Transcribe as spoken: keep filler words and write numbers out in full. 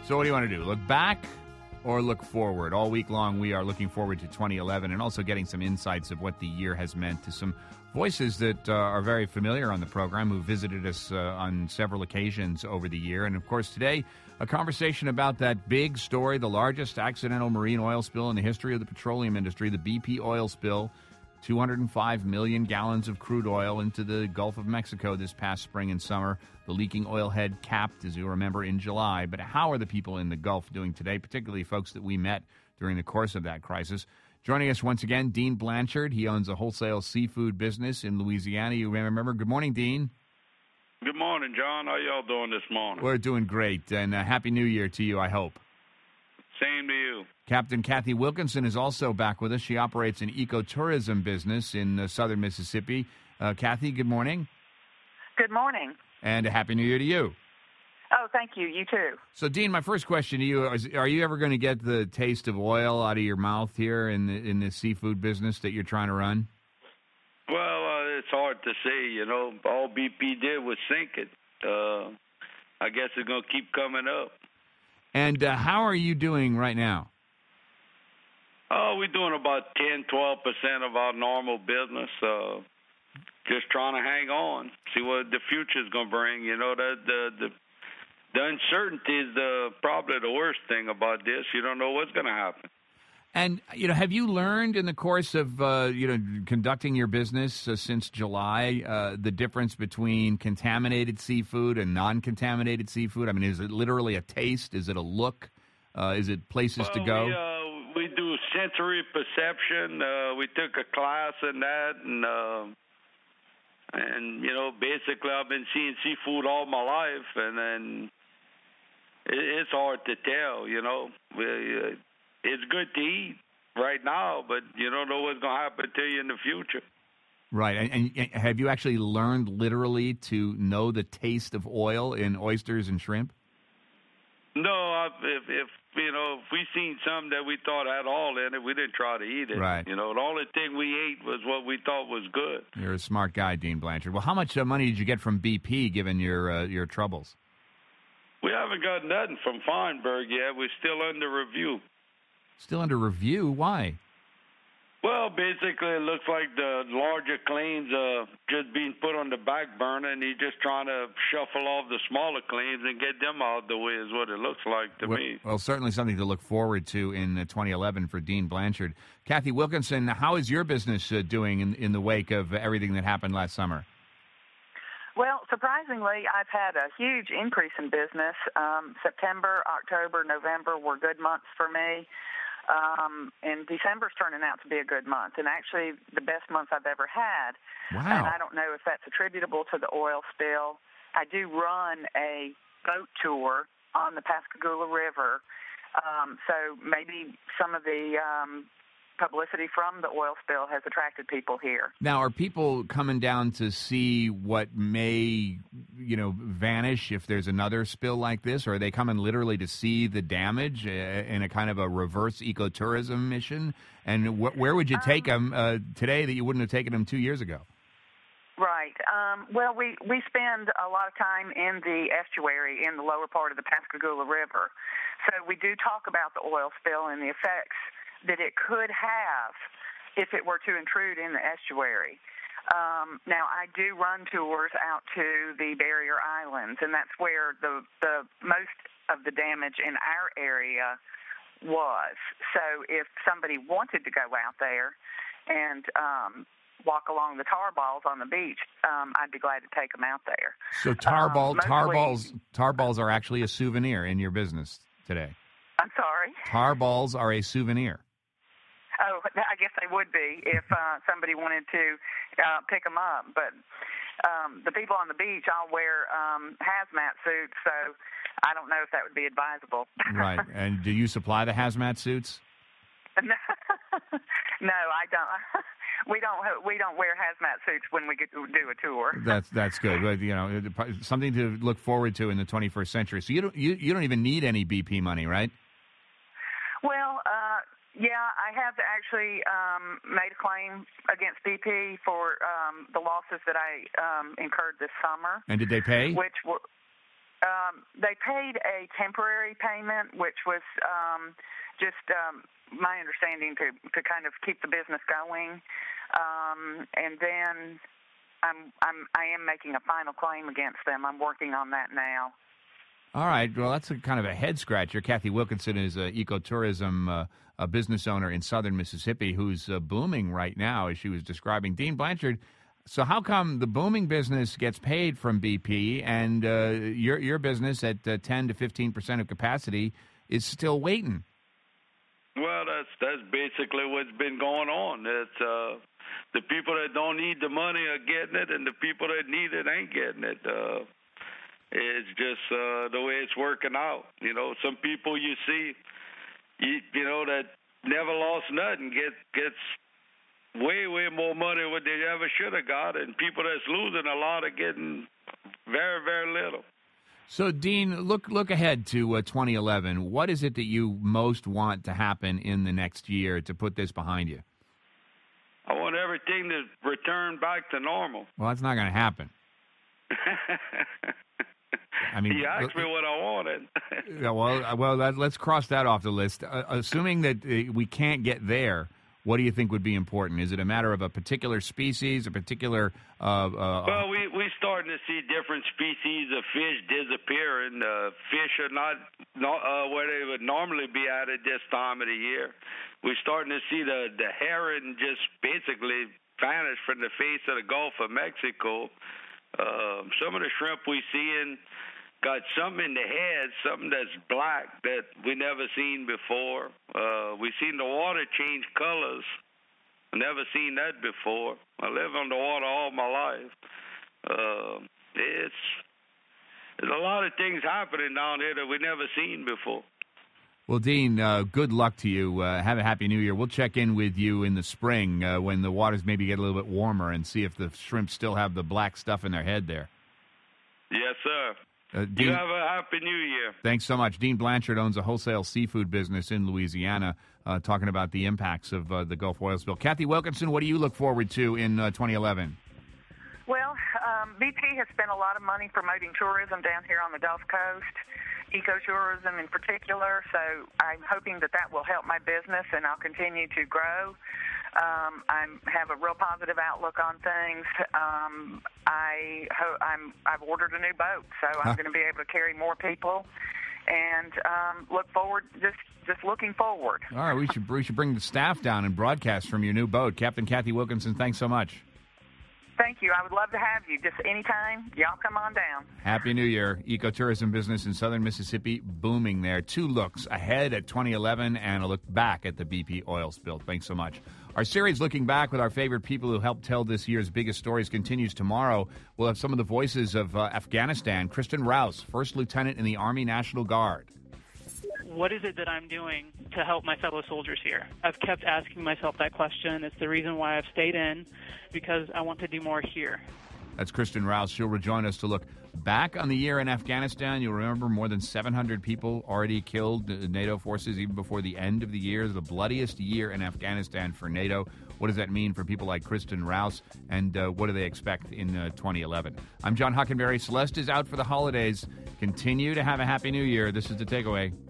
So what do you want to do? Look back or look forward? All week long, we are looking forward to twenty eleven and also getting some insights of what the year has meant to some voices that uh, are very familiar on the program who visited us uh, on several occasions over the year. And, of course, today, a conversation about that big story, the largest accidental marine oil spill in the history of the petroleum industry, the B P oil spill. two hundred five million gallons of crude oil into the Gulf of Mexico this past spring and summer. The leaking oil head capped, as you remember, in July. But how are the people in the Gulf doing today, particularly folks that we met during the course of that crisis? Joining us once again, Dean Blanchard. He owns a wholesale seafood business in Louisiana. You remember. Good morning, Dean. Good morning, John. How y'all doing this morning? We're doing great, and uh, Happy New Year to you, I hope. Same to you. Captain Kathy Wilkinson is also back with us. She operates an ecotourism business in uh, southern Mississippi. Uh, Kathy, good morning. Good morning. And a Happy New Year to you. Oh, thank you. You too. So, Dean, my first question to you is, are you ever going to get the taste of oil out of your mouth here in the, in the seafood business that you're trying to run? Well, uh, it's hard to say. You know, all B P did was sink it. Uh, I guess it's going to keep coming up. And uh, how are you doing right now? Oh, we're doing about ten, twelve percent of our normal business. Uh, just trying to hang on, see what the future's going to bring. You know, the, the, the The uncertainty is the, probably the worst thing about this. You don't know what's going to happen. And, you know, have you learned in the course of, uh, you know, conducting your business uh, since July, uh, the difference between contaminated seafood and non-contaminated seafood? I mean, is it literally a taste? Is it a look? Uh, is it places well, to go? We, uh, we do sensory perception. Uh, we took a class in that, and, uh, and, you know, basically I've been seeing seafood all my life, and then it's hard to tell, you know. It's good to eat right now, but you don't know what's going to happen to you in the future. Right. And, and have you actually learned literally to know the taste of oil in oysters and shrimp? No, if, if you know, if we seen something that we thought had all in it, we didn't try to eat it. Right. You know, the only thing we ate was what we thought was good. You're a smart guy, Dean Blanchard. Well, how much uh, money did you get from B P given your uh, your troubles? We haven't got nothing from Feinberg yet. We're still under review. Still under review? Why? Well, basically, it looks like the larger claims are just being put on the back burner, and he's just trying to shuffle off the smaller claims and get them out of the way is what it looks like to well, me. Well, certainly something to look forward to in uh, twenty eleven for Dean Blanchard. Kathy Wilkinson, how is your business uh, doing in, in the wake of everything that happened last summer? Well, surprisingly, I've had a huge increase in business. Um, September, October, November were good months for me. Um, and December's turning out to be a good month, and actually the best month I've ever had. Wow. And I don't know if that's attributable to the oil spill. I do run a boat tour on the Pascagoula River, um, so maybe some of the um, publicity from the oil spill has attracted people here. Now, are people coming down to see what may, you know, vanish if there's another spill like this, or are they coming literally to see the damage uh, in a kind of a reverse ecotourism mission? And wh- where would you take um, them uh, today that you wouldn't have taken them two years ago? Right. Um, well, we, we spend a lot of time in the estuary in the lower part of the Pascagoula River. So we do talk about the oil spill and the effects that it could have if it were to intrude in the estuary. Um, now, I do run tours out to the barrier islands, and that's where the, the most of the damage in our area was. So if somebody wanted to go out there and um, walk along the tar balls on the beach, um, I'd be glad to take them out there. So tar, ball, um, tar, mostly, balls, tar balls are actually a souvenir in your business today? I'm sorry? Tar balls are a souvenir. Oh, I guess they would be if uh, somebody wanted to uh, pick them up. But um, the people on the beach all wear um, hazmat suits, so I don't know if that would be advisable. Right. And do you supply the hazmat suits? no, I don't. We don't. We don't wear hazmat suits when we get to do a tour. That's that's good. But, you know, something to look forward to in the twenty-first century. So you don't you, you don't even need any B P money, right? Well, uh, yeah, I have actually um, made a claim against B P for um, the losses that I um, incurred this summer. And did they pay? Which were, um, they paid a temporary payment, which was um, just um, my understanding to, to kind of keep the business going. Um, and then I'm, I'm, I am making a final claim against them. I'm working on that now. All right. Well, that's a kind of a head scratcher. Kathy Wilkinson is an ecotourism uh, a business owner in southern Mississippi who's uh, booming right now, as she was describing. Dean Blanchard, so how come the booming business gets paid from B P and uh, your your business at uh, ten to fifteen percent of capacity is still waiting? Well, that's that's basically what's been going on. It's uh, the people that don't need the money are getting it, and the people that need it ain't getting it. Uh, it's just uh, the way it's working out. You know, some people you see, you, you know, that never lost nothing get gets way, way more money than what they ever should have got, and people that's losing a lot are getting very, very little. So, Dean, look look ahead to uh, twenty eleven. What is it that you most want to happen in the next year to put this behind you? I want everything to return back to normal. Well, that's not going to happen. I mean, you asked me what I wanted. Yeah, well, well, that, let's cross that off the list. Uh, assuming that uh, we can't get there, what do you think would be important? Is it a matter of a particular species, a particular? Uh, uh, well, we we starting to see different species of fish disappearing. Uh, fish are not, not uh, where they would normally be at at this time of the year. We're starting to see the the herring just basically vanish from the face of the Gulf of Mexico. Uh, some of the shrimp we seeing got something in the head, something that's black that we never seen before. Uh, we seen the water change colors. Never seen that before. I live on the water all my life. Uh, it's there's a lot of things happening down here that we never seen before. Well, Dean, uh, good luck to you. Uh, have a happy New Year. We'll check in with you in the spring uh, when the waters maybe get a little bit warmer and see if the shrimp still have the black stuff in their head there. Yes, sir. Uh, Dean, you have a happy New Year. Thanks so much. Dean Blanchard owns a wholesale seafood business in Louisiana, uh, talking about the impacts of uh, the Gulf oil spill. Kathy Wilkinson, what do you look forward to in uh, twenty eleven? Well, um, B P has spent a lot of money promoting tourism down here on the Gulf Coast, ecotourism in particular, so I'm hoping that that will help my business and I'll continue to grow. Um, I have a real positive outlook on things. Um, I ho- I'm, I've ordered a new boat, so I'm going to be able to carry more people and um, look forward, just just looking forward. All right, we should we should bring the staff down and broadcast from your new boat. Captain Kathy Wilkinson, thanks so much. Thank you. I would love to have you. Just anytime, y'all come on down. Happy New Year. Ecotourism business in southern Mississippi booming there. Two looks ahead at twenty eleven and a look back at the B P oil spill. Thanks so much. Our series Looking Back with our favorite people who helped tell this year's biggest stories continues tomorrow. We'll have some of the voices of uh, Afghanistan. Kristen Rouse, First Lieutenant in the Army National Guard. What is it that I'm doing to help my fellow soldiers here? I've kept asking myself that question. It's the reason why I've stayed in, because I want to do more here. That's Kristen Rouse. She'll rejoin us to look back on the year in Afghanistan. You'll remember more than seven hundred people already killed, NATO forces, even before the end of the year. The bloodiest year in Afghanistan for NATO. What does that mean for people like Kristen Rouse, and uh, what do they expect in uh, twenty eleven? I'm John Hockenberry. Celeste is out for the holidays. Continue to have a happy New Year. This is The Takeaway.